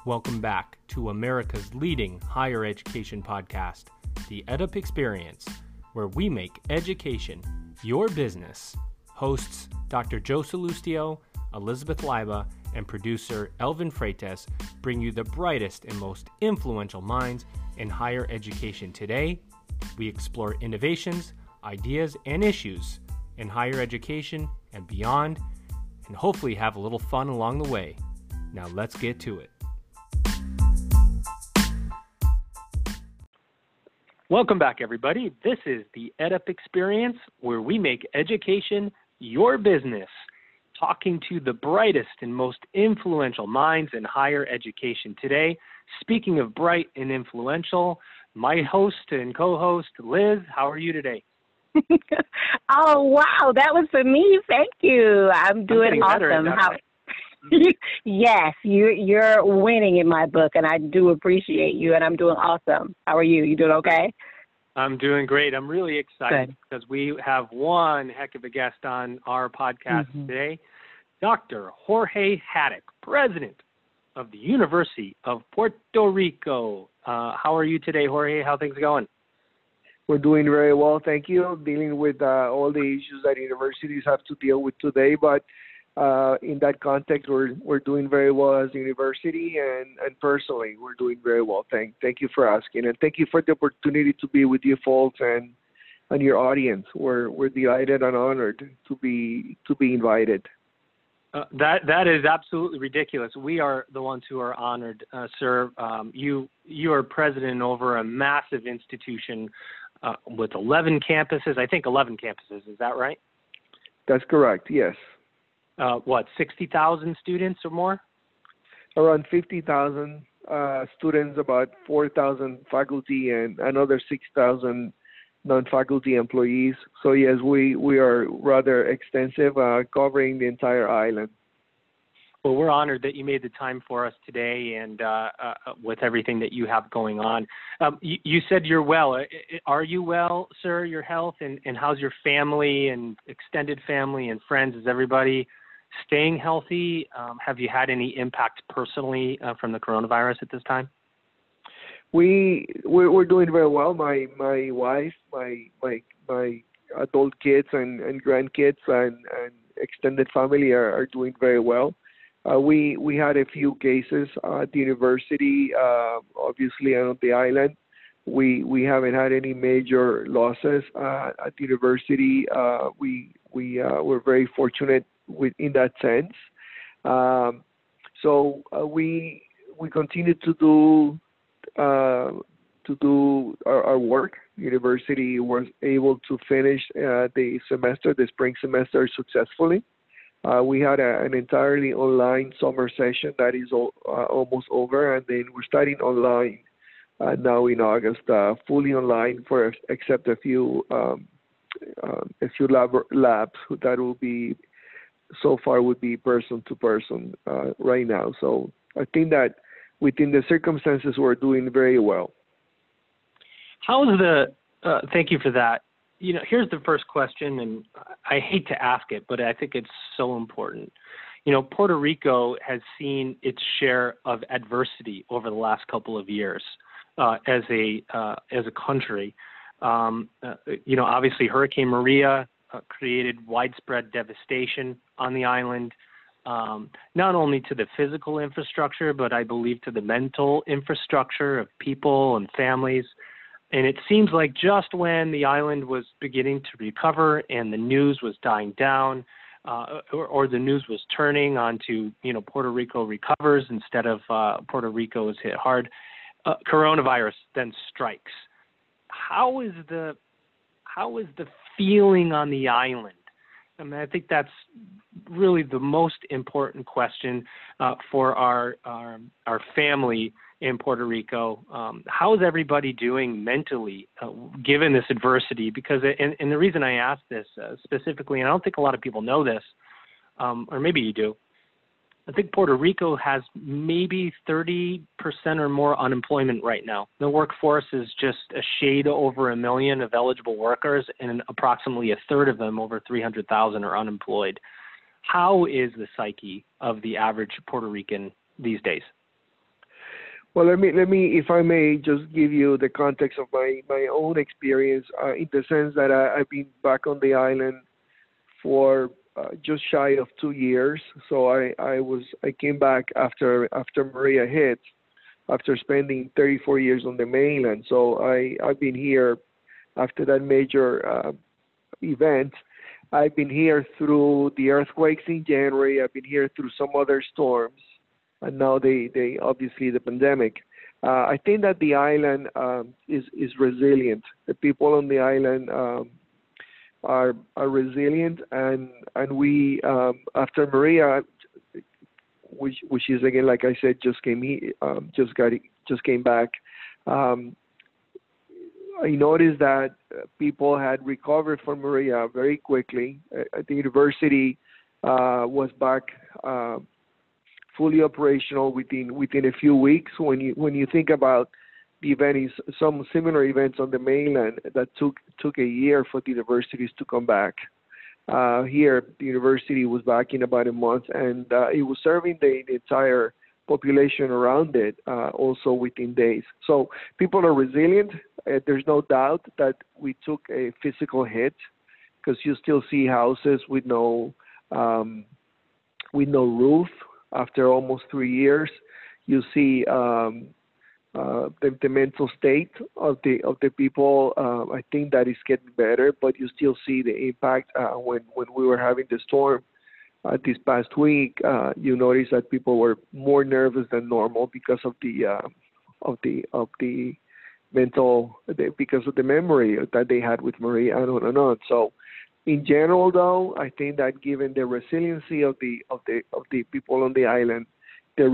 Welcome back to America's leading higher education podcast, The EdUp Experience, where we make education your business. Hosts Dr. Joe Salustio, Elizabeth Leiba, and producer Elvin Freitas bring you the brightest and most influential minds in higher education today. We explore innovations, ideas, and issues in higher education and beyond, and hopefully have a little fun along the way. Now let's get to it. Welcome back, everybody. This is the EdUp Experience, where we make education your business, talking to the brightest and most influential minds in higher education today. Speaking of bright and influential, my host and co-host, Liz, how are you today? Oh, wow, that was for me. Thank you. I'm doing awesome. Yes, you're winning in my book, and I do appreciate you, and I'm doing awesome. How are you? You doing okay? I'm doing great. I'm really excited because we have one heck of a guest on our podcast today, Dr. Jorge Haddock, President of the University of Puerto Rico. How are you today, Jorge? How are things going? We're doing very well, thank you. Dealing with all the issues that universities have to deal with today, but in that context, we're doing very well as a university, and personally, we're doing very well. Thank you for asking, and thank you for the opportunity to be with you folks and your audience. We're delighted and honored to be invited. That is absolutely ridiculous. We are the ones who are honored, sir. You are president over a massive institution with 11 campuses. I think 11 campuses. Is that right? That's correct. Yes. 60,000 students or more? Around 50,000 students, about 4,000 faculty, and another 6,000 non-faculty employees. So yes, we are rather extensive, covering the entire island. Well, we're honored that you made the time for us today, and with everything that you have going on. You said you're well. Are you well, sir, your health, and how's your family and extended family and friends? Is everybody staying healthy? Have you had any impact personally from the coronavirus at this time? We're doing very well. My wife, my adult kids and grandkids and extended family are doing very well. We had a few cases at the university, obviously on the island. We haven't had any major losses at the university. We're very fortunate in that sense. So we continue to do our work. University was able to finish the spring semester successfully. We had an entirely online summer session that is almost over, and then we're starting online now in August, fully online except a few labs that will be so far would be person to person right now. So I think that within the circumstances, we're doing very well. Thank you for that. Here's the first question, and I hate to ask it, but I think it's so important. Puerto Rico has seen its share of adversity over the last couple of years as a country. Obviously Hurricane Maria created widespread devastation on the island, not only to the physical infrastructure, but I believe to the mental infrastructure of people and families. And it seems like just when the island was beginning to recover and the news was dying down, or the news was turning onto, Puerto Rico recovers instead of Puerto Rico is hit hard, coronavirus then strikes. How is the feeling on the island? I mean, I think that's really the most important question for our family in Puerto Rico. How is everybody doing mentally given this adversity? Because, and the reason I ask this specifically, and I don't think a lot of people know this, or maybe you do, I think Puerto Rico has maybe 30% or more unemployment right now. The workforce is just a shade over 1 million of eligible workers, and approximately a third of them, over 300,000, are unemployed. How is the psyche of the average Puerto Rican these days? Well, let me, if I may, just give you the context of my own experience, in the sense that I've been back on the island for just shy of 2 years. So I came back after Maria hit, after spending 34 years on the mainland. So I've been here after that major event. I've been here through the earthquakes in January. I've been here through some other storms, and now they obviously the pandemic. I think that the island is resilient. The people on the island are resilient, and we after Maria, which is again, like I said, just came back. I noticed that people had recovered from Maria very quickly. The university was back fully operational within a few weeks. When you think about the event, some similar events on the mainland that took a year for the universities to come back. Here, the university was back in about a month, and it was serving the entire population around it also within days. So people are resilient. There's no doubt that we took a physical hit, because you still see houses with no roof after almost 3 years. You see the mental state of the people. I think that is getting better, but you still see the impact when we were having the storm this past week. You notice that people were more nervous than normal because of the mental, because of the memory that they had with Maria, and on and on. So, in general, though, I think that given the resiliency of the people on the island, the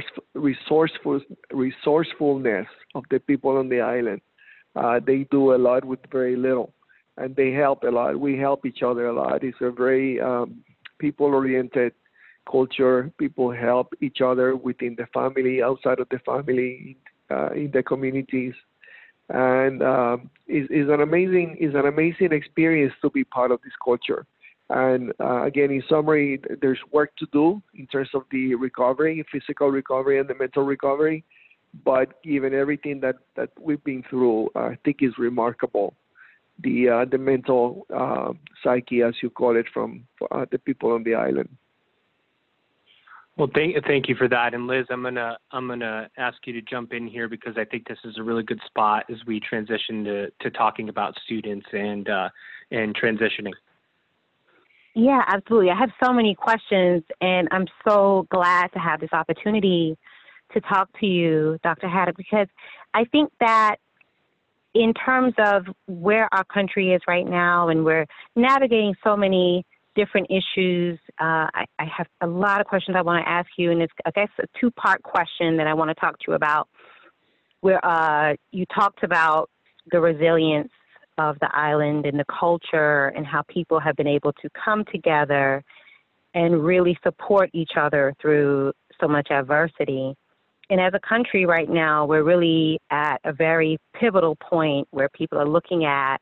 resourcefulness of the people on the island, they do a lot with very little, and they help a lot. We help each other a lot. It's a very people-oriented culture. People help each other within the family, outside of the family, in the communities, and is an amazing experience to be part of this culture. And again, in summary, there's work to do in terms of the recovery, physical recovery and the mental recovery. But given everything that we've been through, I think is remarkable. The mental psyche, as you call it, from the people on the island. Well, thank you for that. And Liz, I'm gonna ask you to jump in here, because I think this is a really good spot as we transition to talking about students and transitioning. Yeah, absolutely. I have so many questions, and I'm so glad to have this opportunity to talk to you, Dr. Haddock, because I think that in terms of where our country is right now, and we're navigating so many different issues, I have a lot of questions I want to ask you, and it's, I guess, a two-part question that I want to talk to you about, where you talked about the resilience of the island and the culture, and how people have been able to come together and really support each other through so much adversity. And as a country right now, we're really at a very pivotal point where people are looking at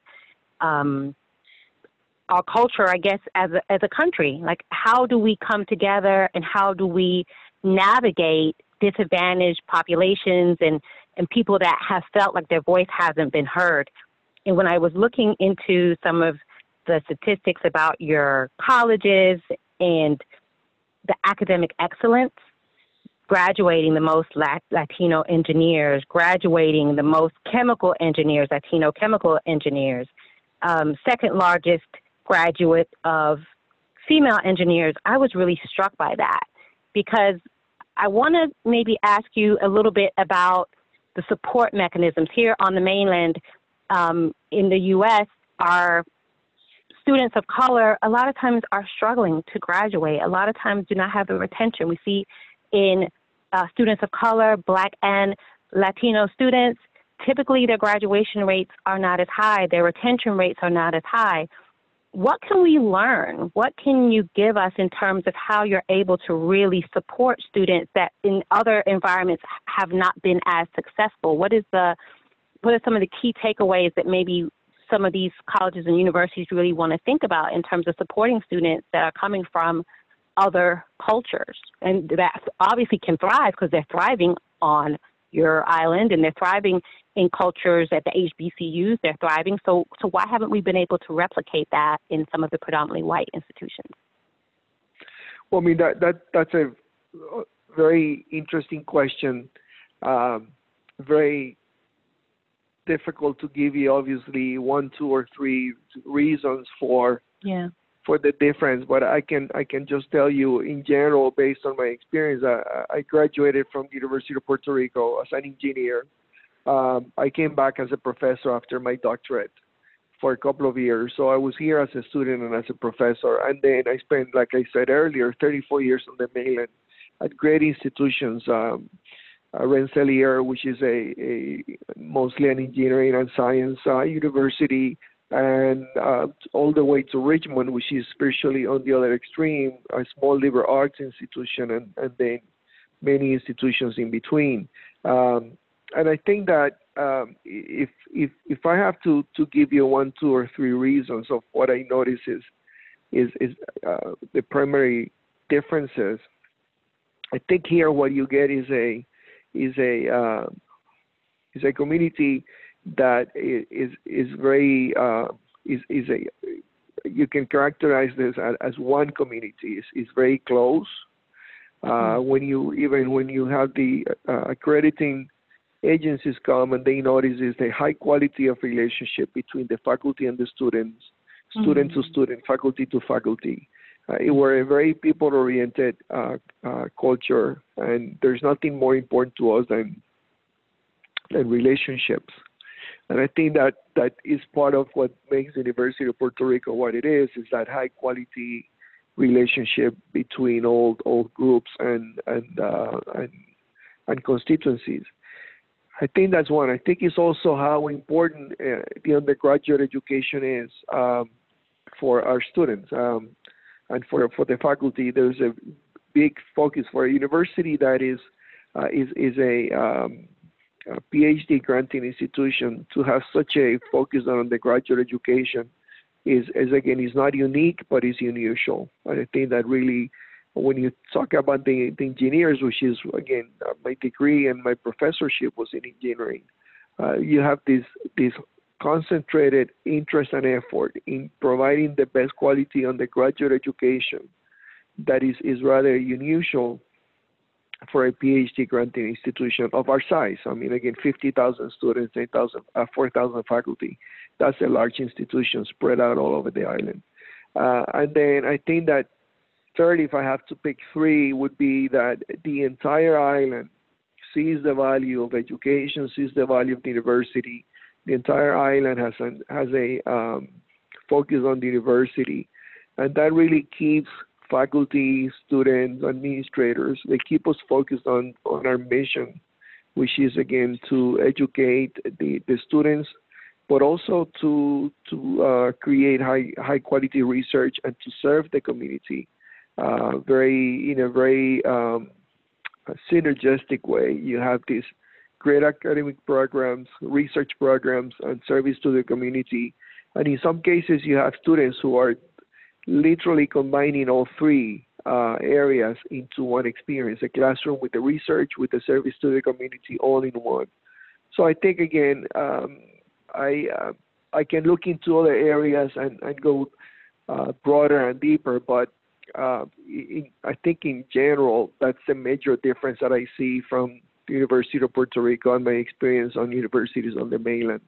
our culture, I guess, as a country. Like, how do we come together, and how do we navigate disadvantaged populations and people that have felt like their voice hasn't been heard? And when I was looking into some of the statistics about your colleges and the academic excellence, graduating the most Latino engineers, graduating the most chemical engineers, Latino chemical engineers, second largest graduate of female engineers, I was really struck by that, because I want to maybe ask you a little bit about the support mechanisms here on the mainland. In the U.S., our students of color a lot of times are struggling to graduate, a lot of times do not have the retention. We see in students of color, Black and Latino students, typically their graduation rates are not as high, their retention rates are not as high. What can we learn? What can you give us in terms of how you're able to really support students that in other environments have not been as successful? What are some of the key takeaways that maybe some of these colleges and universities really want to think about in terms of supporting students that are coming from other cultures, and that obviously can thrive because they're thriving on your island, and they're thriving in cultures at the HBCUs. They're thriving. So why haven't we been able to replicate that in some of the predominantly white institutions? Well, I mean, that's a very interesting question. Very difficult to give you, obviously, 1, 2, or 3 reasons for the difference. But I can just tell you, in general, based on my experience, I graduated from the University of Puerto Rico as an engineer. I came back as a professor after my doctorate for a couple of years. So I was here as a student and as a professor. And then I spent, like I said earlier, 34 years on the mainland at great institutions, Rensselaer, which is a mostly an engineering and science university, and all the way to Richmond, which is spiritually on the other extreme, a small liberal arts institution, and then many institutions in between. And I think that if I have to give you 1, 2, or 3 reasons of what I notice is the primary differences, I think here what you get is a community that is very you can characterize this as one community. It's very close. When you have the accrediting agencies come and they notice is the high quality of relationship between the faculty and the students, student to student, faculty to faculty. We're a very people-oriented culture, and there's nothing more important to us than relationships. And I think that is part of what makes the University of Puerto Rico what it is that high-quality relationship between all groups and constituencies. I think that's one. I think it's also how important the undergraduate education is for our students and for the faculty. There's a big focus for a university that is a PhD granting institution to have such a focus on undergraduate education is again is not unique, but is unusual. And I think that really, when you talk about the engineers, which is again my degree and my professorship was in engineering, you have this concentrated interest and effort in providing the best quality undergraduate education that is rather unusual for a PhD granting institution of our size. I mean, again, 50,000 students, 4,000 faculty. That's a large institution spread out all over the island. And then I think that third, if I have to pick 3, would be that the entire island sees the value of education, sees the value of the university. The entire island has a focus on the university, and that really keeps faculty, students, administrators, they keep us focused on our mission, which is again to educate the students, but also to create high quality research and to serve the community in a very synergistic way. You have these great academic programs, research programs, and service to the community. And in some cases, you have students who are literally combining all 3 areas into one experience, a classroom with the research, with the service to the community, all in one. So I think, again, I can look into other areas and go broader and deeper, but I think in general, that's a major difference that I see from the University of Puerto Rico and my experience on universities on the mainland.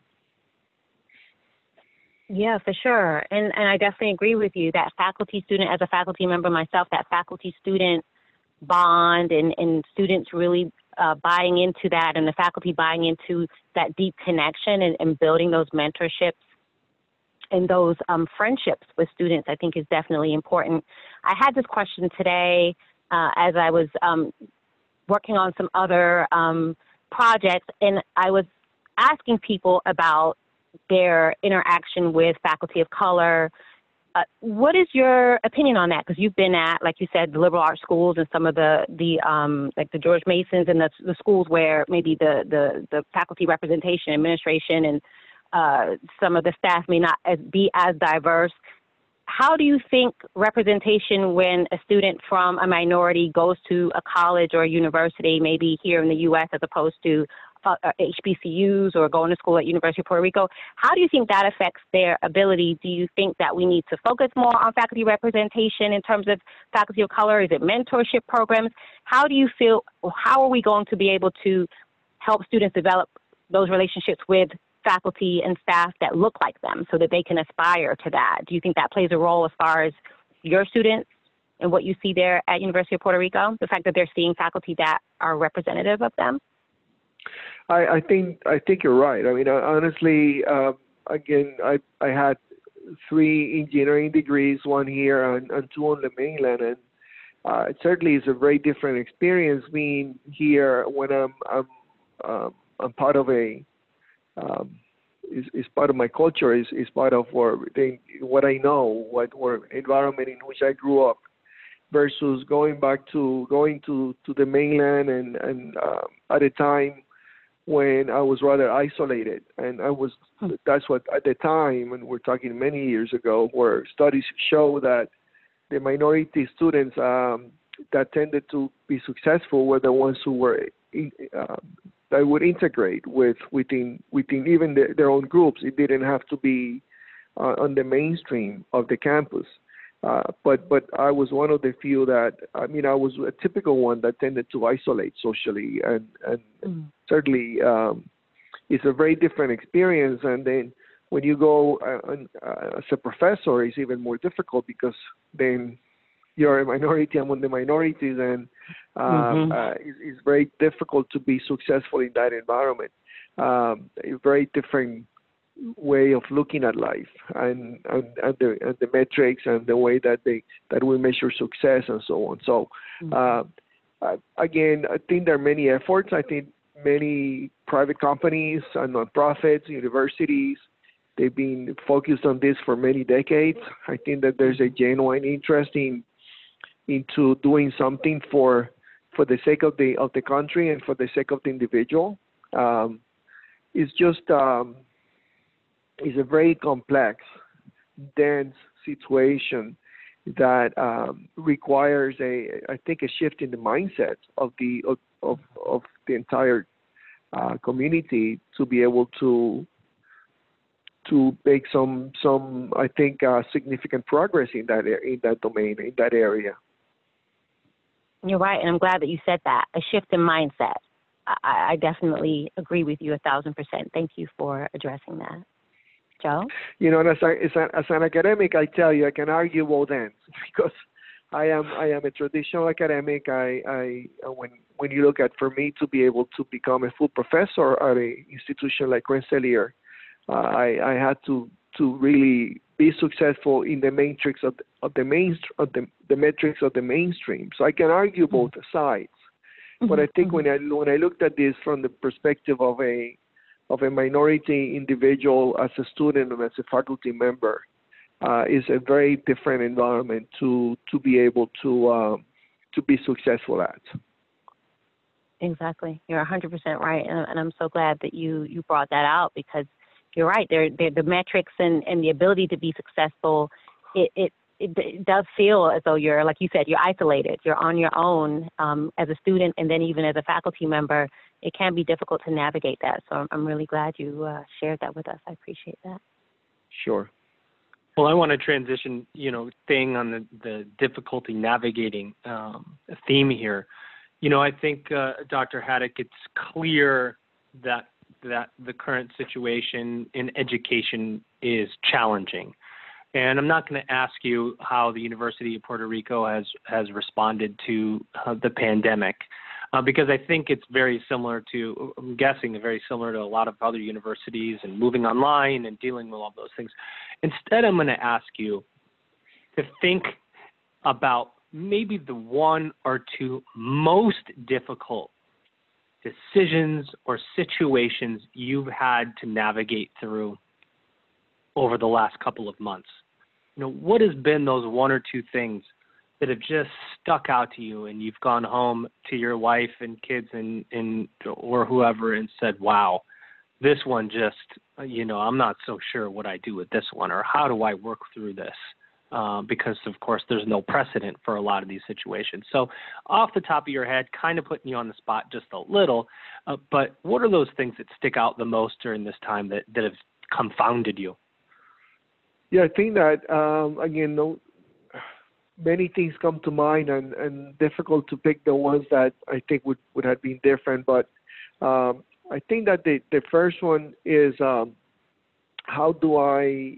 Yeah, for sure. And I definitely agree with you that faculty-student, as a faculty member myself, that faculty-student bond and students really buying into that, and the faculty buying into that deep connection and building those mentorships and those friendships with students, I think is definitely important. I had this question today as I was working on some other projects, and I was asking people about their interaction with faculty of color. What is your opinion on that? Because you've been at, like you said, the liberal arts schools and some of the like the George Masons and the schools where maybe the faculty representation, administration, and some of the staff may not be as diverse. how do you think representation when a student from a minority goes to a college or a university, maybe here in the U.S. as opposed to HBCUs or going to school at University of Puerto Rico, how do you think that affects their ability? Do you think that we need to focus more on faculty representation in terms of faculty of color? Is it mentorship programs? How do you feel, how are we going to be able to help students develop those relationships with faculty and staff that look like them so that they can aspire to that? Do you think that plays a role as far as your students and what you see there at University of Puerto Rico, the fact that they're seeing faculty that are representative of them? I think you're right. I mean, honestly, again, I had 3 engineering degrees, 1 here and 2 on the mainland, and it certainly is a very different experience being here when I'm part of a is part of my culture, is part of what I know, what environment in which I grew up, versus going to the mainland and at a time when I was rather isolated, and that's what at the time, and we're talking many years ago, where studies show that the minority students that tended to be successful were the ones who were that would integrate within even their own groups. It didn't have to be on the mainstream of the campus. But I was one of the few that, I mean, I was a typical one that tended to isolate socially, and certainly it's a very different experience. And then when you go as a professor, it's even more difficult, because then you're a minority among the minorities, and it's very difficult to be successful in that environment. A very different way of looking at life, and the metrics and the way that we measure success and so on. So again, I think there are many efforts. I think many private companies and nonprofits, universities, they've been focused on this for many decades. I think that there's a genuine interest into doing something for the sake of the country and for the sake of the individual. It's just is a very complex, dense situation that requires I think a shift in the mindset of the entire community to be able to make some I think significant progress in that domain, in that area. You're right, and I'm glad that you said that, a shift in mindset. I definitely agree with you 1,000%. Thank you for addressing that. Joe? You know, as an academic, I tell you, I can argue both ends, because I am a traditional academic. When you look at, for me to be able to become a full professor at an institution like Rensselaer, I had to really be successful in the matrix of the metrics of the mainstream. So I can argue both sides, but I think when I looked at this from the perspective of a minority individual as a student and as a faculty member, is a very different environment to be able to be successful at. Exactly. You're 100% right, and I'm so glad that you brought that out, because you're right. The metrics and the ability to be successful, it does feel as though you're, like you said, you're isolated. You're on your own as a student, and then even as a faculty member, it can be difficult to navigate that. So I'm really glad you shared that with us. I appreciate that. Sure. Well, I want to transition, staying on the difficulty navigating theme here. I think, Dr. Haddock, it's clear that the current situation in education is challenging. And I'm not going to ask you how the University of Puerto Rico has responded to the pandemic, because I think it's very similar to, I'm guessing, very similar to a lot of other universities and moving online and dealing with all those things. Instead, I'm going to ask you to think about maybe the 1 or 2 most difficult decisions or situations you've had to navigate through over the last couple of months. What has been those 1 or 2 things that have just stuck out to you, and you've gone home to your wife and kids and or whoever and said, wow, this one just, I'm not so sure what I do with this one, or how do I work through this? because, of course, there's no precedent for a lot of these situations. So off the top of your head, kind of putting you on the spot just a little, but what are those things that stick out the most during this time that have confounded you? Yeah, I think that, again, many things come to mind, and difficult to pick the ones that I think would have been different. But I think that the first one is how do I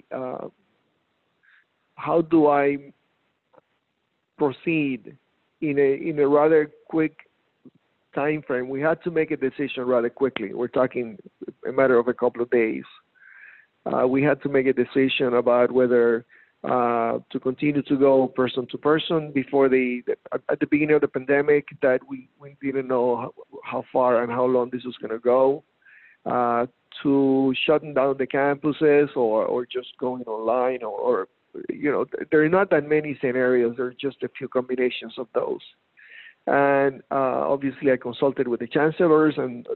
proceed in a rather quick time frame. We had to make a decision rather quickly. We're talking a matter of a couple of days. We had to make a decision about whether to continue to go person to person before at the beginning of the pandemic, that we didn't know how far and how long this was going to go, to shutting down the campuses or just going online or there are not that many scenarios. There are just a few combinations of those. And obviously I consulted with the chancellors and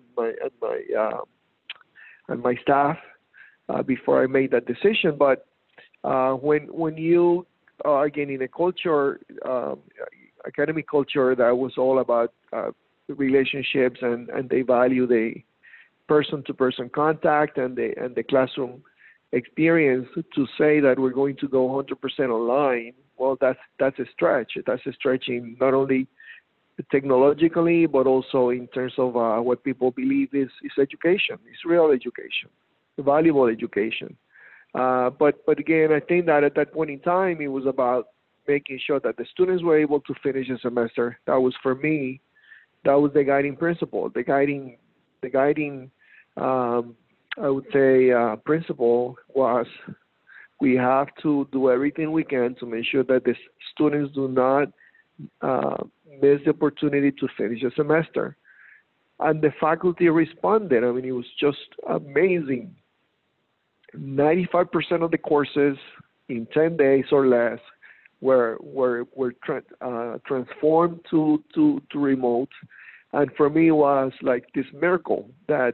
my staff before I made that decision. But when you are again in a culture, academic culture that was all about relationships and they value the person-to-person contact and the classroom experience, to say that we're going to go 100% online, well, that's a stretch. That's a stretch in not only technologically, but also in terms of what people believe is education. It's real education, valuable education. But again, I think that at that point in time, it was about making sure that the students were able to finish the semester. That was, for me, that was the guiding principle. The guiding I would say principle was we have to do everything we can to make sure that the students do not miss the opportunity to finish the semester. And the faculty responded. I mean, it was just amazing. 95% of the courses in 10 days or less were transformed to remote. And for me, it was like this miracle that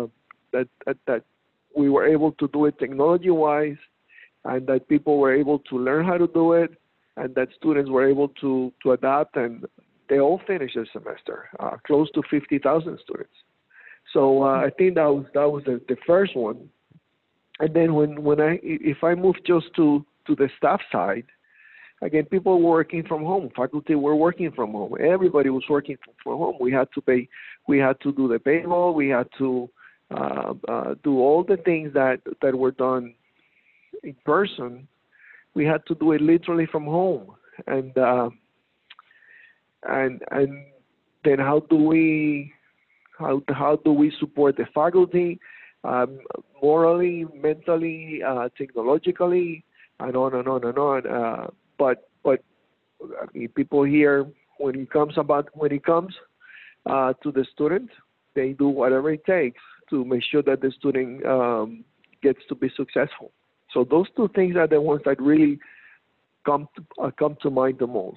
we were able to do it technology-wise, and that people were able to learn how to do it, and that students were able to adapt, and they all finished the semester, close to 50,000 students. So I think that was the first one. And then if I move just to the staff side, again, people were working from home. Faculty were working from home. Everybody was working from home. We had to do the payroll. We had to do all the things that were done in person. We had to do it literally from home. And then how do we support the faculty morally, mentally, technologically, and on and on and on. But I mean, people here, when it comes to the student, they do whatever it takes to make sure that the student gets to be successful. So those two things are the ones that really come to mind the most.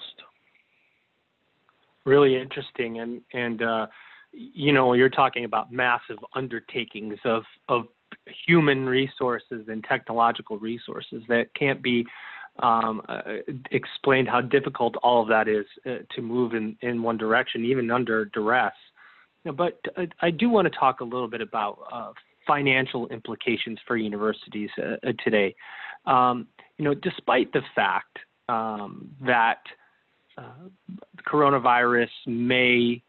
Really interesting, and you're talking about massive undertakings of human resources and technological resources that can't be explained how difficult all of that is to move in one direction, even under duress. But I do want to talk a little bit about financial implications for universities today. Despite the fact that coronavirus may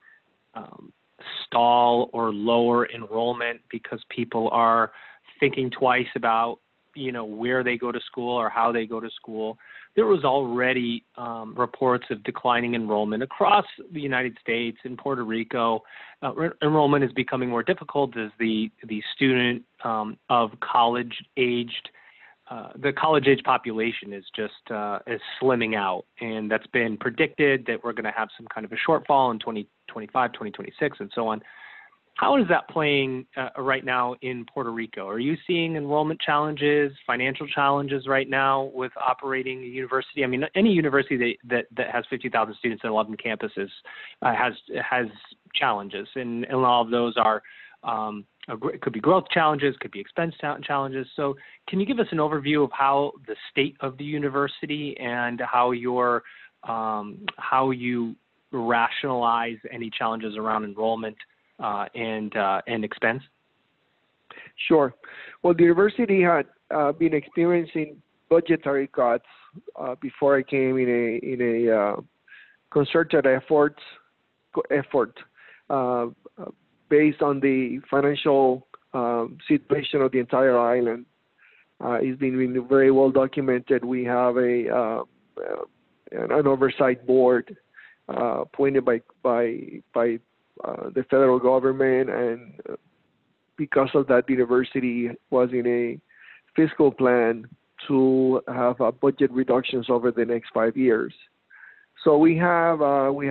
stall or lower enrollment because people are thinking twice about where they go to school or how they go to school. There was already reports of declining enrollment across the United States. In Puerto Rico, enrollment is becoming more difficult as the student of college-aged, the college-age population is just is slimming out, and that's been predicted that we're going to have some kind of a shortfall in 2025, 2026, and so on. How is that playing right now in Puerto Rico? Are you seeing enrollment challenges, financial challenges right now with operating a university? I mean, any university that has 50,000 students and 11 campuses has challenges, and all of those are it could be growth challenges, could be expense challenges. So can you give us an overview of how the state of the university and how you rationalize any challenges around enrollment and expense? Sure. Well, the university had been experiencing budgetary cuts before I came in a concerted effort based on the financial situation of the entire island. It's been very well documented. We have an oversight board appointed by the federal government, and because of that, the university was in a fiscal plan to have budget reductions over the next 5 years. So we had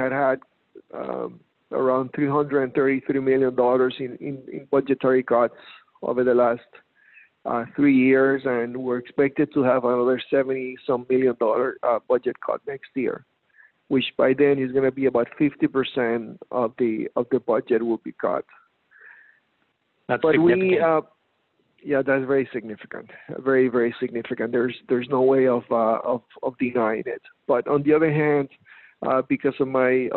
around $333 million in budgetary cuts over the last 3 years, and we're expected to have another $70-some million budget cut next year, which by then is going to be about 50% of the budget will be cut. That's but significant. Yeah, that's very significant, very, very significant. There's no way of denying it. But on the other hand, because of my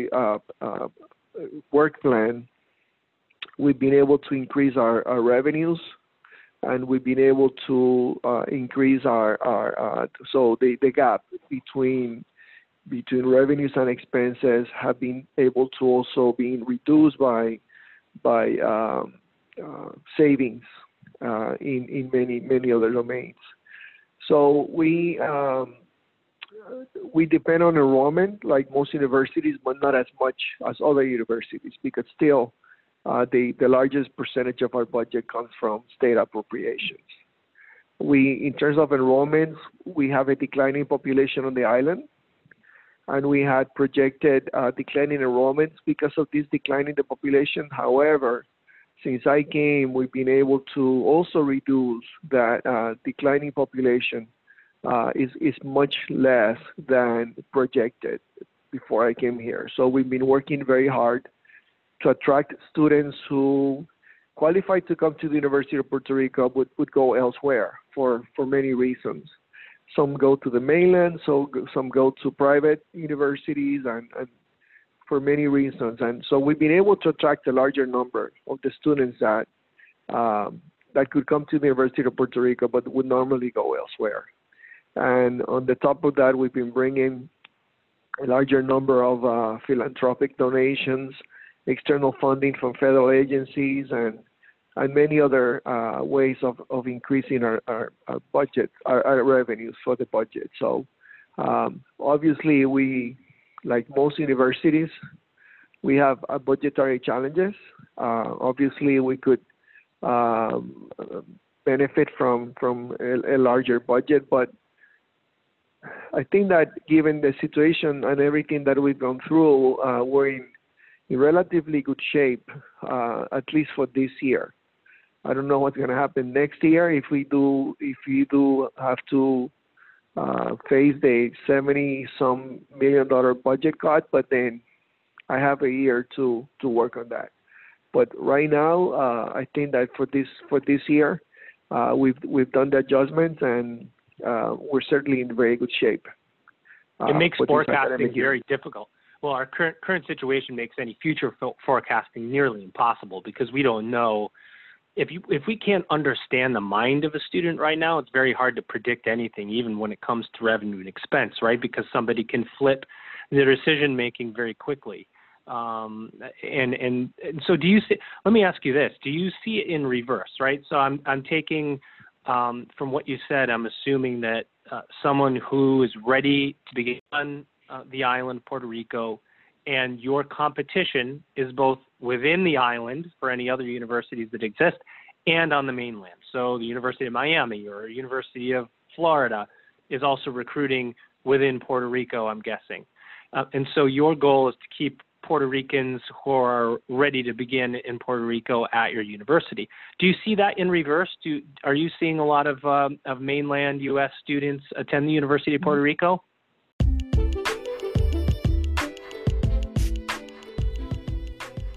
work plan, we've been able to increase our revenues, and we've been able to increase our so the gap between revenues and expenses have been able to also be reduced by savings in many other domains. So we depend on enrollment like most universities, but not as much as other universities, because still the largest percentage of our budget comes from state appropriations. In terms of enrollments, we have a declining population on the island, and we had projected declining enrollments because of this decline in the population. However, since I came, we've been able to also reduce that declining population is much less than projected before I came here. So we've been working very hard to attract students who qualify to come to the University of Puerto Rico but would go elsewhere for many reasons. Some go to the mainland, so some go to private universities, and for many reasons. And so we've been able to attract a larger number of the students that could come to the University of Puerto Rico but would normally go elsewhere. And on the top of that, we've been bringing a larger number of philanthropic donations, external funding from federal agencies, and many other ways of increasing our budget, our revenues for the budget. So obviously, we, like most universities, we have budgetary challenges. Obviously, we could benefit from a larger budget, but I think that given the situation and everything that we've gone through, we're in relatively good shape, at least for this year. I don't know what's going to happen next year if we do have to face the $70-some million budget cut, but then I have a year to work on that. But right now, I think that for this year, we've done the adjustments, and we're certainly in very good shape. It makes forecasting very difficult. Well, our current situation makes any future forecasting nearly impossible, because we don't know. If we can't understand the mind of a student right now, it's very hard to predict anything, even when it comes to revenue and expense, right? Because somebody can flip their decision making very quickly. And so do you see? Let me ask you this: do you see it in reverse, right? So I'm taking from what you said, I'm assuming that someone who is ready to begin on the island, Puerto Rico, and your competition is both within the island for any other universities that exist and on the mainland. So the University of Miami or University of Florida is also recruiting within Puerto Rico, I'm guessing. And so your goal is to keep Puerto Ricans who are ready to begin in Puerto Rico at your university. Do you see that in reverse? Are you seeing a lot of mainland U.S. students attend the University of Puerto Rico?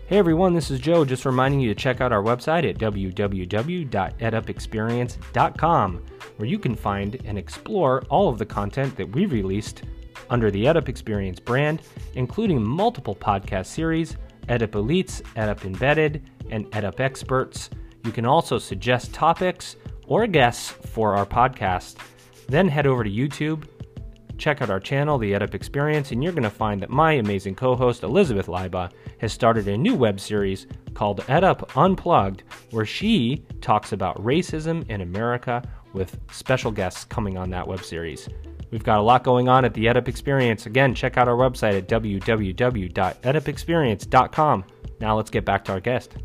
Hey everyone, this is Joe, just reminding you to check out our website at www.edupexperience.com, where you can find and explore all of the content that we've released under the EdUp Experience brand, including multiple podcast series, EdUp Elites, EdUp Embedded, and EdUp Experts. You can also suggest topics or guests for our podcast. Then head over to YouTube, check out our channel, The EdUp Experience, and you're going to find that my amazing co-host, Elizabeth Leiba, has started a new web series called EdUp Unplugged, where she talks about racism in America with special guests coming on that web series. We've got a lot going on at The EdUp Experience. Again, check out our website at www.edupexperience.com. Now let's get back to our guest.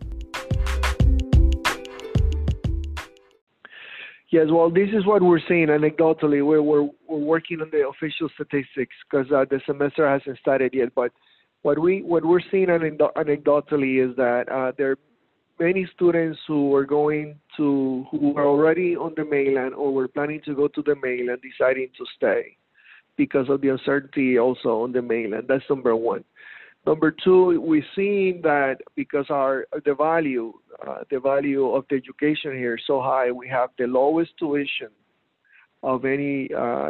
Yes, well, this is what we're seeing anecdotally. We're working on the official statistics because the semester hasn't started yet. But what we're seeing anecdotally is that there are many students who are already on the mainland or were planning to go to the mainland deciding to stay because of the uncertainty also on the mainland. That's number one. Number two, we're seeing that because the value of the education here is so high, we have the lowest tuition of any,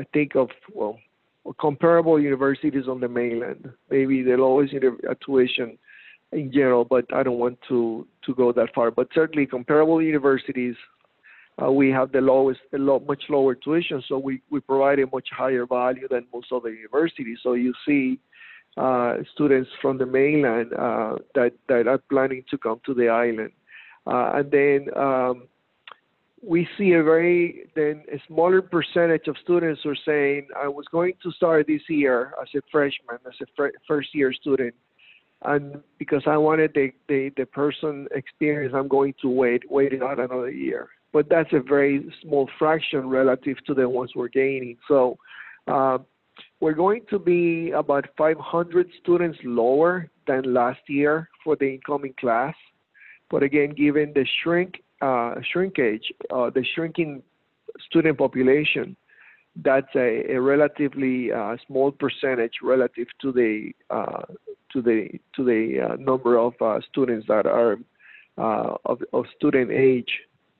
comparable universities on the mainland. Maybe the lowest tuition in general, but I don't want to go that far. But certainly comparable universities, we have much lower tuition, so we provide a much higher value than most other universities. So you see students from the mainland that are planning to come to the island. And then we see a smaller percentage of students who are saying, I was going to start this year as a freshman, as a first-year student, and because I wanted the person experience, I'm going to wait it out another year. But that's a very small fraction relative to the ones we're gaining. So we're going to be about 500 students lower than last year for the incoming class. But again, given the shrinkage, the shrinking student population, that's a relatively small percentage relative to the number of students that are of student age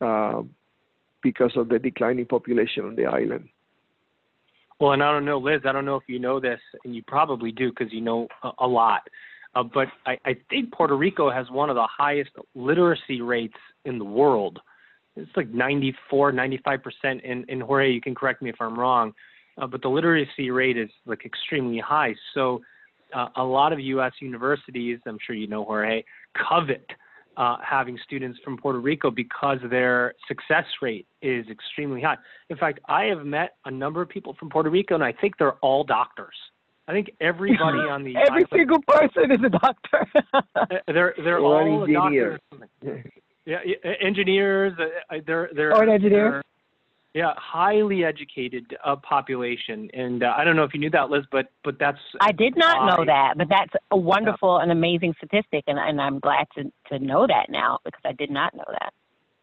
because of the declining population on the island. Well, and I don't know, Liz, I don't know if you know this, and you probably do because you know a lot, but I think Puerto Rico has one of the highest literacy rates in the world. It's like 94, 95%, and Jorge, you can correct me if I'm wrong, but the literacy rate is like extremely high. So a lot of U.S. universities, I'm sure you know, Jorge, covet having students from Puerto Rico because their success rate is extremely high. In fact, I have met a number of people from Puerto Rico, and I think they're all doctors. I think everybody on the every single person is a doctor. they're all engineers. Yeah, engineers. They're or an engineer. Yeah, highly educated population, and I don't know if you knew that, Liz, but that's. I did not know that, but that's a wonderful and amazing statistic, and I'm glad to know that now because I did not know that.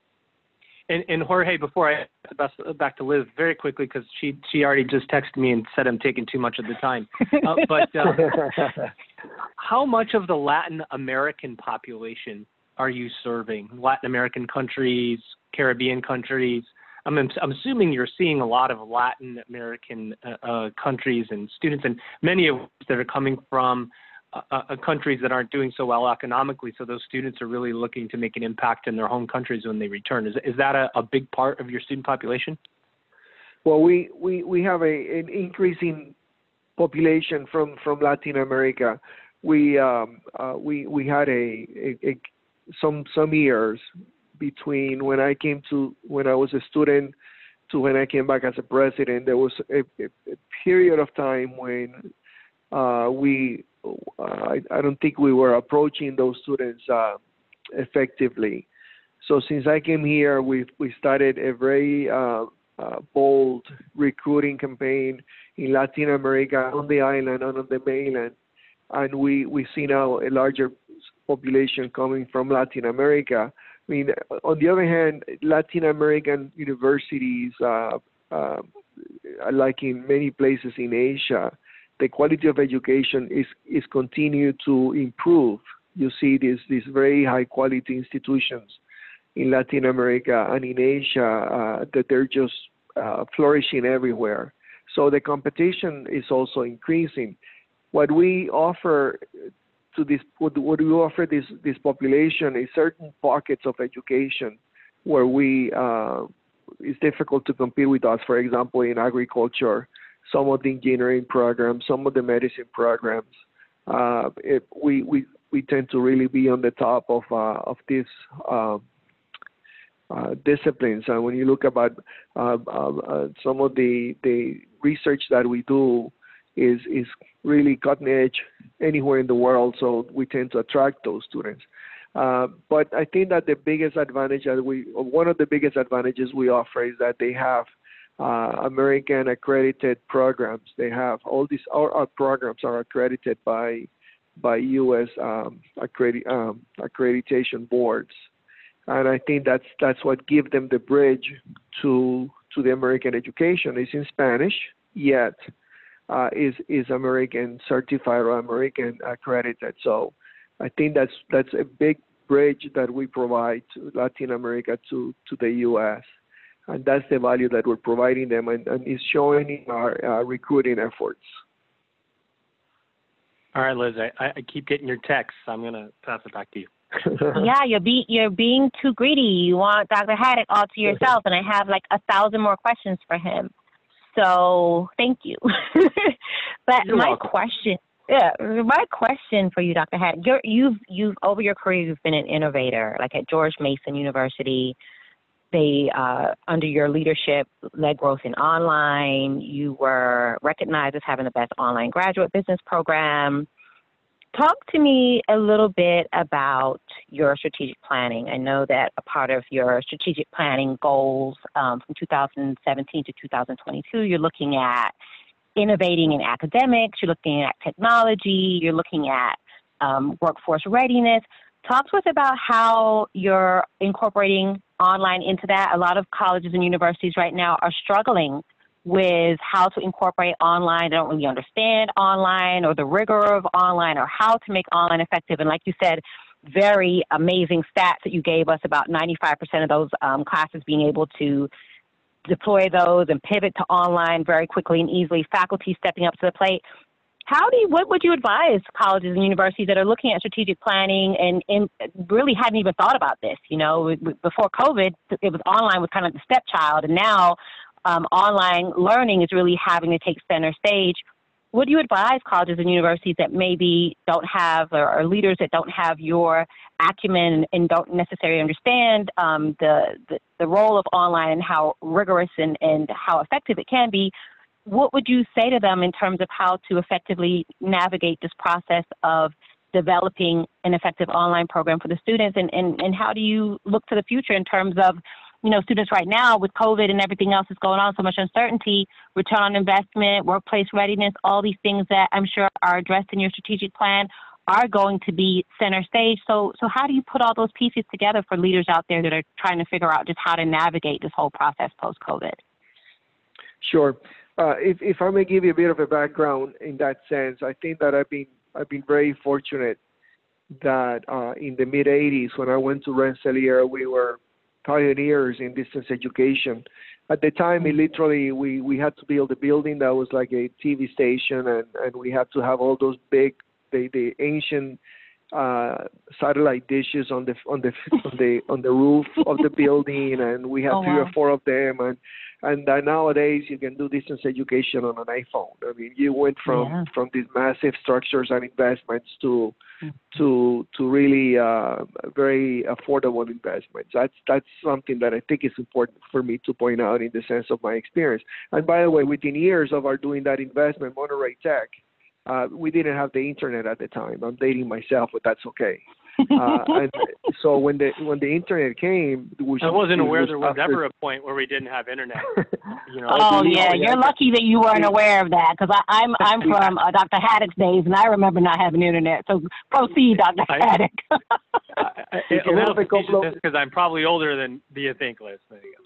And Jorge, before I pass back to Liz very quickly because she already just texted me and said I'm taking too much of the time. But how much of the Latin American population are you serving? Latin American countries, Caribbean countries? I'm assuming you're seeing a lot of Latin American countries and students, and many of that are coming from countries that aren't doing so well economically. So those students are really looking to make an impact in their home countries when they return. Is that a big part of your student population? Well, we have an increasing population from Latin America. We had some years between when I was a student to when I came back as a president. There was a period of time when I don't think we were approaching those students effectively. So since I came here, we started a very bold recruiting campaign in Latin America, on the island, and on the mainland, and we see now a larger population coming from Latin America. I mean, on the other hand, Latin American universities, like in many places in Asia, the quality of education is continued to improve you see these very high quality institutions in Latin America and in Asia that they're just flourishing everywhere. So the competition is also increasing. What we offer to what we offer this population is certain pockets of education where it's difficult to compete with us. For example, in agriculture, some of the engineering programs, some of the medicine programs, we tend to really be on the top of these disciplines. And when you look about some of the research that we do is really cutting edge anywhere in the world, so we tend to attract those students. But I think that the biggest advantage one of the biggest advantages we offer is that they have American accredited programs. They have all these, our programs are accredited by U.S. Accreditation boards. And I think that's what gives them the bridge to the American education. It's in Spanish, yet is American certified or American accredited. So I think that's a big bridge that we provide to Latin America to the U.S. And that's the value that we're providing them, and is showing in our recruiting efforts. All right, Liz, I keep getting your texts. I'm going to pass it back to you. Yeah, you're being too greedy. You want Dr. Haddock all to yourself, and I have like 1,000 more questions for him. So thank you. But You're welcome. my question for you, Dr. Haddock, you've over your career you've been an innovator. Like at George Mason University, they under your leadership led growth in online. You were recognized as having the best online graduate business program. Talk to me a little bit about your strategic planning. I know that a part of your strategic planning goals from 2017 to 2022, you're looking at innovating in academics, you're looking at technology, you're looking at workforce readiness. Talk to us about how you're incorporating online into that. A lot of colleges and universities right now are struggling with how to incorporate online. They don't really understand online or the rigor of online or how to make online effective. And like you said, very amazing stats that you gave us about 95% of those classes being able to deploy those and pivot to online very quickly and easily, faculty stepping up to the plate. What would you advise colleges and universities that are looking at strategic planning and really hadn't even thought about this? You know, before COVID, it was online was kind of the stepchild, and now online learning is really having to take center stage. What do you advise colleges and universities that maybe don't have, or leaders that don't have your acumen and don't necessarily understand the role of online and how rigorous and how effective it can be? What would you say to them in terms of how to effectively navigate this process of developing an effective online program for the students? And how do you look to the future in terms of, you know, students right now with COVID and everything else that's going on, so much uncertainty, return on investment, workplace readiness, all these things that I'm sure are addressed in your strategic plan are going to be center stage. So how do you put all those pieces together for leaders out there that are trying to figure out just how to navigate this whole process post-COVID? Sure. If I may give you a bit of a background in that sense, I think that I've been very fortunate that in the mid '80s, when I went to Rensselaer, we were pioneers in distance education. At the time, we had to build a building that was like a TV station, and we had to have all those big, the ancient satellite dishes on the roof of the building, and we had three or four of them, and nowadays you can do distance education on an iPhone. I mean, you went from these massive structures and investments to really very affordable investments. That's something that I think is important for me to point out in the sense of my experience. And by the way, within years of our doing that investment, Monterey Tech, we didn't have the internet at the time. I'm dating myself, but that's okay. And so when the internet came, I wasn't aware there was ever a point where we didn't have internet. You know, you're lucky that you weren't aware of that, because I'm from Dr. Haddock's days, and I remember not having internet. So proceed, Dr. Haddock. A little just because I'm probably older than you think, Liz. There you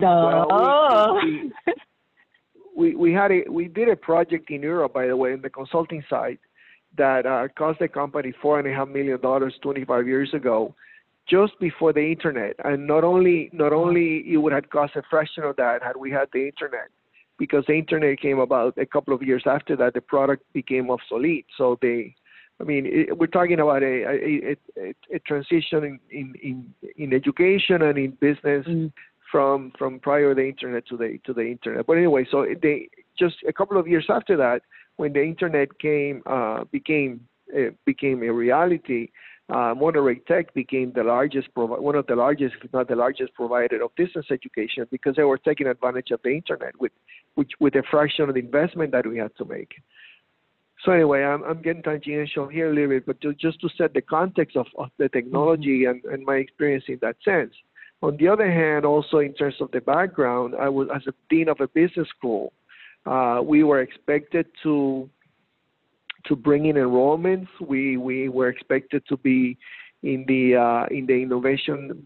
go. We did a project in Europe, by the way, in the consulting side, that cost the company $4.5 million 25 years ago, just before the internet. And not only it would have cost a fraction of that had we had the internet, because the internet came about a couple of years after that. The product became obsolete. So we're talking about a transition in education and in business from prior to the internet to the internet. But anyway, so they just a couple of years after that, when the internet became a reality, Monterey Tech became one of the largest, if not the largest, provider of distance education, because they were taking advantage of the internet with a fraction of the investment that we had to make. So anyway, I'm getting tangential here a little bit, but just to set the context of the technology and my experience in that sense. On the other hand, also in terms of the background, I was, as a dean of a business school, we were expected to bring in enrollments. We were expected to be in the innovation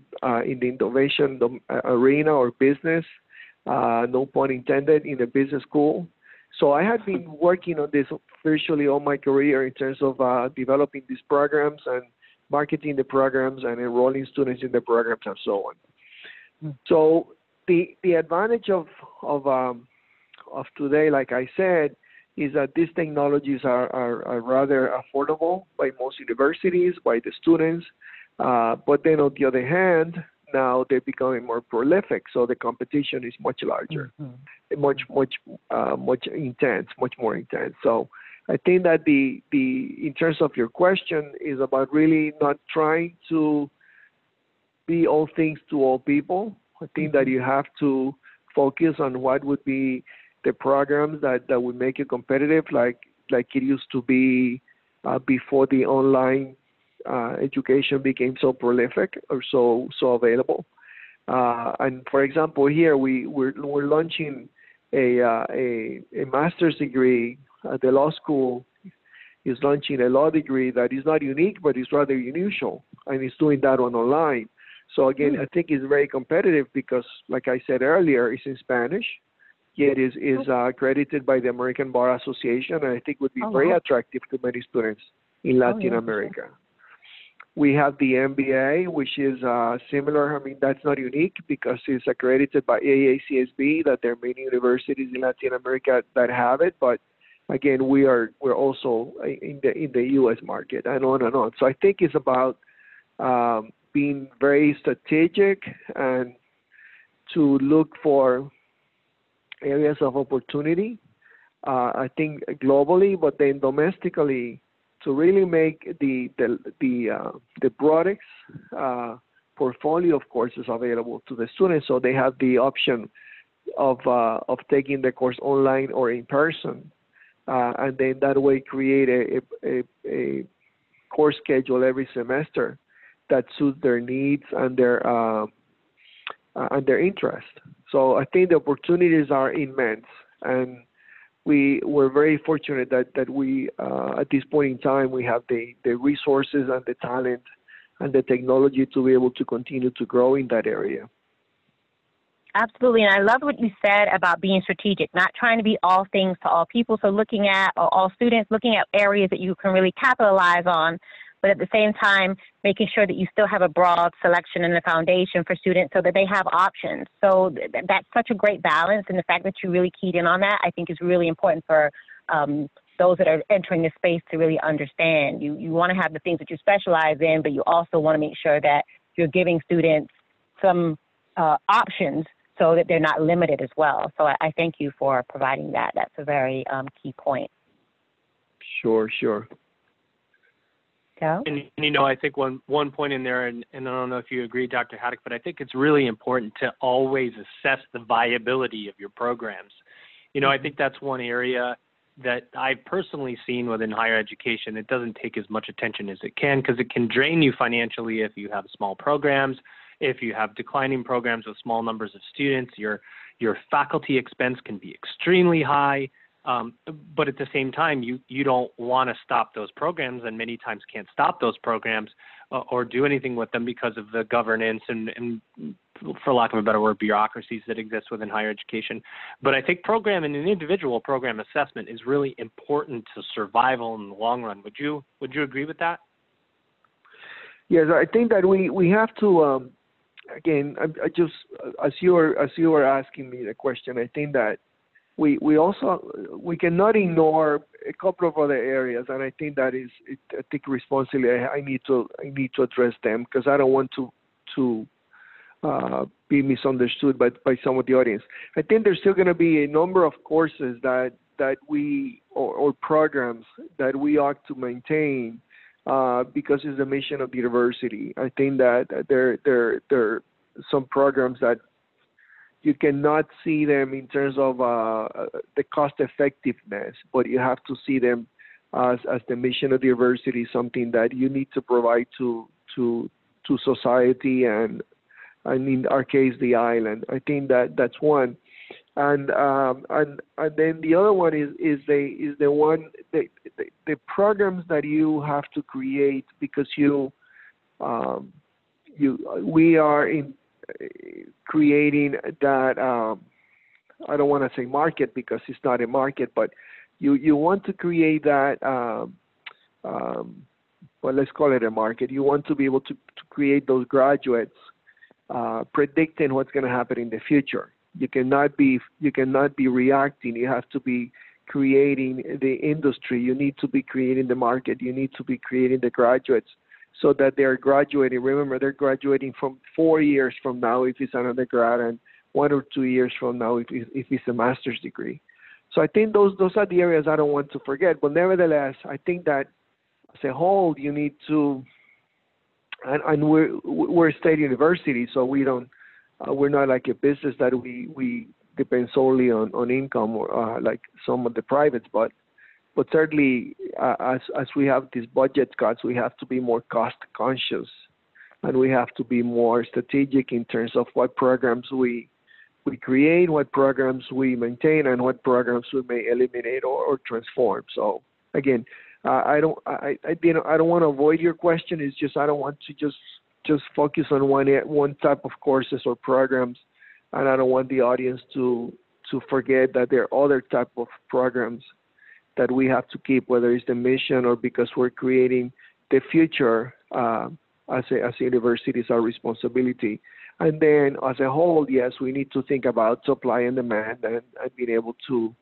arena or business, no pun intended, in a business school. So I had been working on this virtually all my career in terms of developing these programs and marketing the programs and enrolling students in the programs and so on. So the advantage of today, like I said, is that these technologies are rather affordable by most universities, by the students. But then on the other hand, now they're becoming more prolific, so the competition is much larger, much more intense. So I think that the in terms of your question is about really not trying to be all things to all people. I think that you have to focus on what would be the programs that would make you competitive, like it used to be before the online education became so prolific or so available. And for example, here we're launching a master's degree. The law school is launching a law degree that is not unique, but is rather unusual, and it's doing that online. So again, I think it's very competitive because, like I said earlier, it's in Spanish. Yet is accredited by the American Bar Association, and I think would be very attractive to many students in Latin America. We have the MBA, which is similar. I mean, that's not unique because it's accredited by AACSB, that there are many universities in Latin America that have it. But again, we're also in the U.S. market, and on and on. So I think it's about being very strategic and to look for areas of opportunity, I think globally, but then domestically, to really make the products portfolio of courses available to the students, so they have the option of taking the course online or in person, and then that way create a course schedule every semester that suits their needs and their interest. So I think the opportunities are immense, and we were very fortunate that we, at this point in time, we have the resources and the talent and the technology to be able to continue to grow in that area. Absolutely, and I love what you said about being strategic, not trying to be all things to all people. So looking at all students, looking at areas that you can really capitalize on, but at the same time, making sure that you still have a broad selection and a foundation for students so that they have options. So that's such a great balance, and the fact that you really keyed in on that, I think, is really important for those that are entering the space to really understand. You want to have the things that you specialize in, but you also want to make sure that you're giving students some options so that they're not limited as well. So I thank you for providing that. That's a very key point. Sure. And I think one point in there, and I don't know if you agree, Dr. Haddock, but I think it's really important to always assess the viability of your programs. I think that's one area that I've personally seen within higher education. It doesn't take as much attention as it can, because it can drain you financially if you have small programs, if you have declining programs with small numbers of students. Your faculty expense can be extremely high. But at the same time, you don't want to stop those programs, and many times can't stop those programs or do anything with them because of the governance and, for lack of a better word, bureaucracies that exist within higher education. But I think program and an individual program assessment is really important to survival in the long run. Would you agree with that? Yes, I think that we have to. Again, I just as you were asking me the question, I think that we cannot ignore a couple of other areas, and I think that I think responsibly I need to address them because I don't want to be misunderstood by some of the audience. I think there's still going to be a number of courses that we or programs that we ought to maintain because it's the mission of the university. I think that there are some programs that you cannot see them in terms of the cost effectiveness, but you have to see them as the mission of the university, something that you need to provide to society and in our case the island. I think that's one, and then the other one is the programs that you have to create because we are in creating that I don't want to say market because it's not a market, but you want to create that well, let's call it a market. You want to be able to create those graduates predicting what's going to happen in the future. You cannot be reacting. You have to be creating the industry. You need to be creating the market. You need to be creating the graduates so that they're graduating. Remember, they're graduating from 4 years from now if it's an undergrad and 1 or 2 years from now if it's a master's degree. So I think those are the areas I don't want to forget. But nevertheless, I think that as a whole, you need to, and we're a state university, so we're not like a business that we depend solely on income or like some of the privates, but certainly as we have these budget cuts, we have to be more cost conscious, and we have to be more strategic in terms of what programs we create, what programs we maintain, and what programs we may eliminate or transform. So again, I don't want to avoid your question. It's just I don't want to just focus on one type of courses or programs, and I don't want the audience to forget that there are other type of programs that we have to keep, whether it's the mission or because we're creating the future as a university is our responsibility. And then as a whole, yes, we need to think about supply and demand and being able to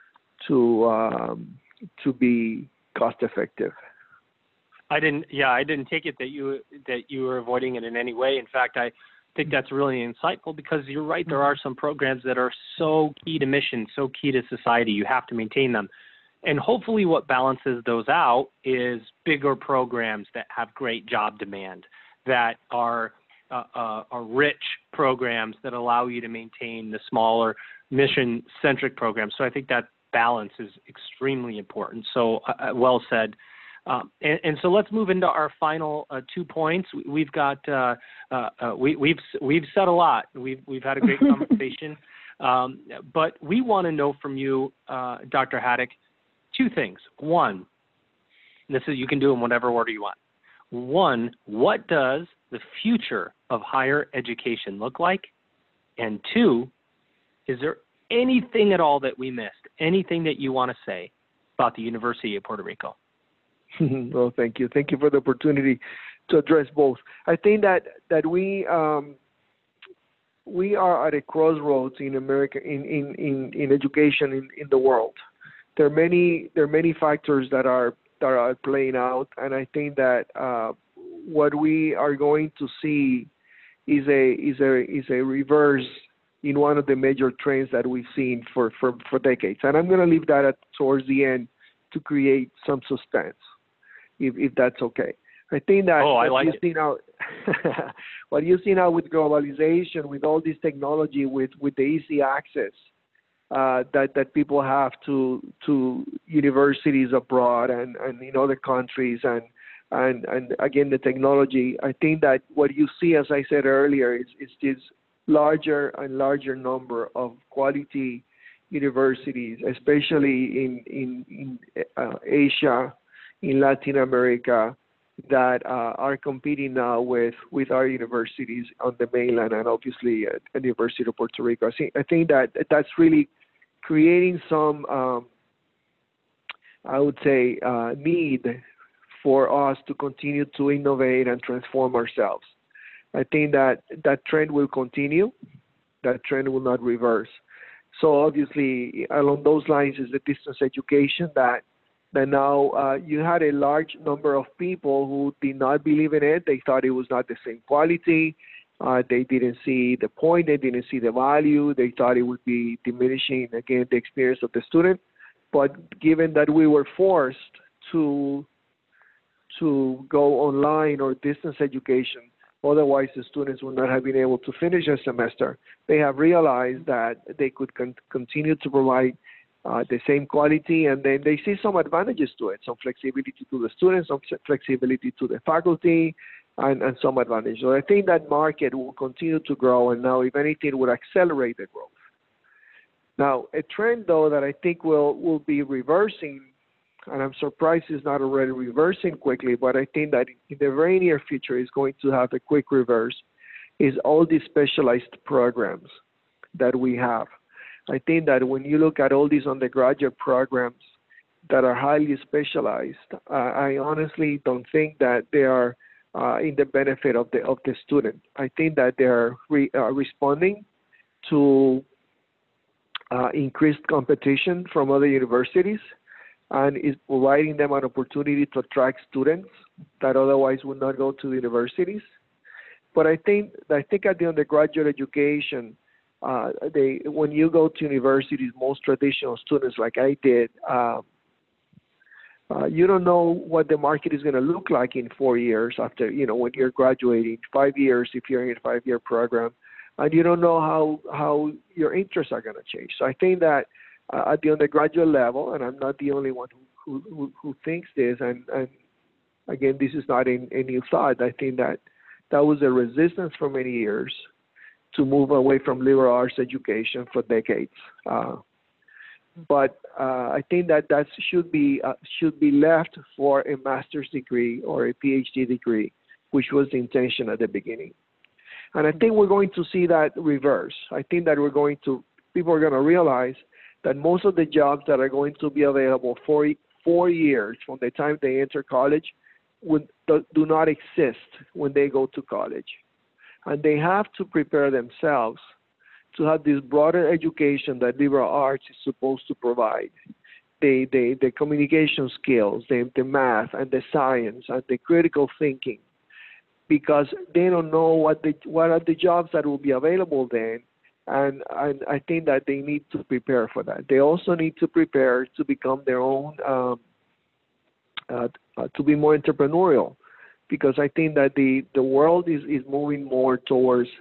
be cost effective. I didn't take it that you were avoiding it in any way. In fact, I think that's really insightful because you're right. There are some programs that are so key to mission, so key to society. You have to maintain them. And hopefully what balances those out is bigger programs that have great job demand, that are rich programs that allow you to maintain the smaller mission-centric programs. So I think that balance is extremely important. So well said. And so let's move into our final 2 points. We've got we've said a lot. We've had a great conversation, but we want to know from you, Dr. Haddock, 2 things. One, you can do in whatever order you want. One, what does the future of higher education look like? And 2, is there anything at all that we missed? Anything that you want to say about the University of Puerto Rico? Well, thank you. Thank you for the opportunity to address both. I think that we are at a crossroads in America in education in the world. There are many factors that are playing out, and I think that what we are going to see is a reverse in one of the major trends that we've seen for decades. And I'm going to leave that towards the end to create some suspense, if that's okay. I think that what you see now with globalization, with all this technology, with the easy access that people have to universities abroad and in other countries, and again the technology. I think that what you see, as I said earlier, is this larger and larger number of quality universities, especially in Asia, in Latin America, that are competing now with our universities on the mainland and obviously at the University of Puerto Rico. I think that that's really creating some, I would say, need for us to continue to innovate and transform ourselves. I think that trend will continue. That trend will not reverse. So obviously, along those lines is the distance education that now you had a large number of people who did not believe in it. They thought it was not the same quality. They didn't see the point. They didn't see the value. They thought it would be diminishing, again, the experience of the student. But given that we were forced to go online or distance education, otherwise the students would not have been able to finish a semester, they have realized that they could continue to provide the same quality, and then they see some advantages to it, some flexibility to the students, some flexibility to the faculty, and some advantage. So I think that market will continue to grow, and now, if anything, would accelerate the growth. Now, a trend, though, that I think will be reversing, and I'm surprised it's not already reversing quickly, but I think that in the very near future is going to have a quick reverse, is all these specialized programs that we have. I think that when you look at all these undergraduate programs that are highly specialized, I honestly don't think that they are in the benefit of the student. I think that they are responding to increased competition from other universities, and is providing them an opportunity to attract students that otherwise would not go to the universities. But I think at the undergraduate education, when you go to universities, most traditional students like I did, you don't know what the market is going to look like in 4 years after, when you're graduating, 5 years if you're in a 5-year program, and you don't know how your interests are going to change. So I think that at the undergraduate level, and I'm not the only one who thinks this, and again, this is not a new thought. I think that was a resistance for many years to move away from liberal arts education for decades. But I think that should be left for a master's degree or a PhD degree, which was the intention at the beginning. And I think we're going to see that reverse. I think that people are going to realize that most of the jobs that are going to be available for 4 years from the time they enter college do not exist when they go to college. And they have to prepare themselves to have this broader education that liberal arts is supposed to provide. The communication skills, the math and the science and the critical thinking, because they don't know what are the jobs that will be available then. And I think that they need to prepare for that. They also need to prepare to become their own, to be more entrepreneurial, because I think that the world is moving more towards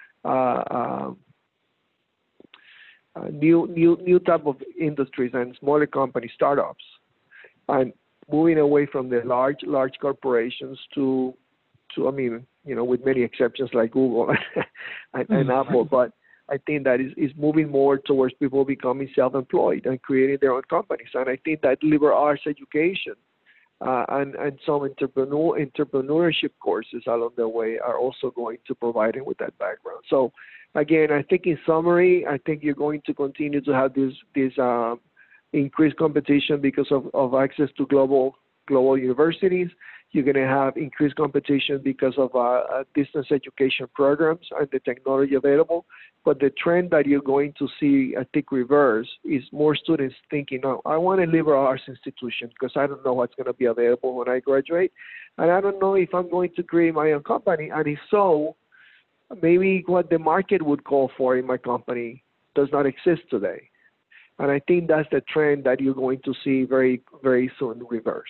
new type of industries and smaller company startups, and moving away from the large corporations to with many exceptions like Google and Apple, but I think that is moving more towards people becoming self-employed and creating their own companies. And I think that liberal arts education and some entrepreneurship courses along the way are also going to provide it with that background. So again, I think in summary, I think you're going to continue to have this increased competition because of access to global universities. You're going to have increased competition because of distance education programs and the technology available. But the trend that you're going to see, I think, reverse is more students thinking, no, I want a liberal arts institution because I don't know what's going to be available when I graduate. And I don't know if I'm going to create my own company. And if so, maybe what the market would call for in my company does not exist today. And I think that's the trend that you're going to see very, very soon reverse.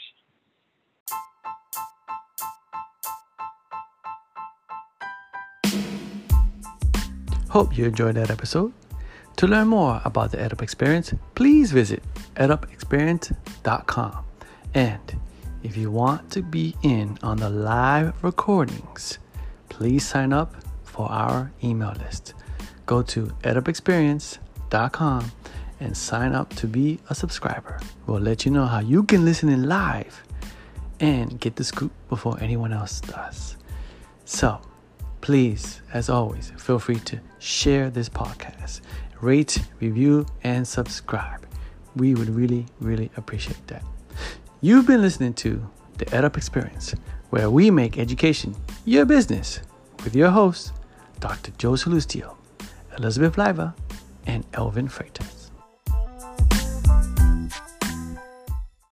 Hope you enjoyed that episode. To learn more about the EdUp Experience, please visit edupexperience.com. And if you want to be in on the live recordings, please sign up for our email list. Go to edupexperience.com and sign up to be a subscriber. We'll let you know how you can listen in live and get the scoop before anyone else does. So, please, as always, feel free to share this podcast, rate, review, and subscribe. We would really, really appreciate that. You've been listening to the EdUp Experience, where we make education your business with your hosts, Dr. Joe Salustio, Elizabeth Leiva, and Elvin Freitas.